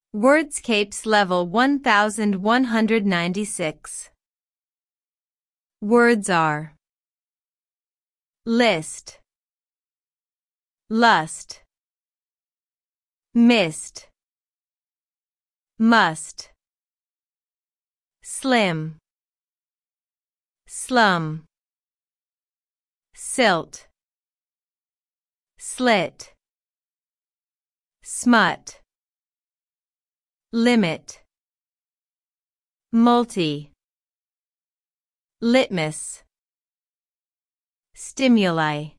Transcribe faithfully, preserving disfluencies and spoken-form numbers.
Wordscapes level one thousand one hundred ninety-six. Words are list, lust, mist, must, slim, slum, silt, slit, smut, limit, multi, litmus, stimuli.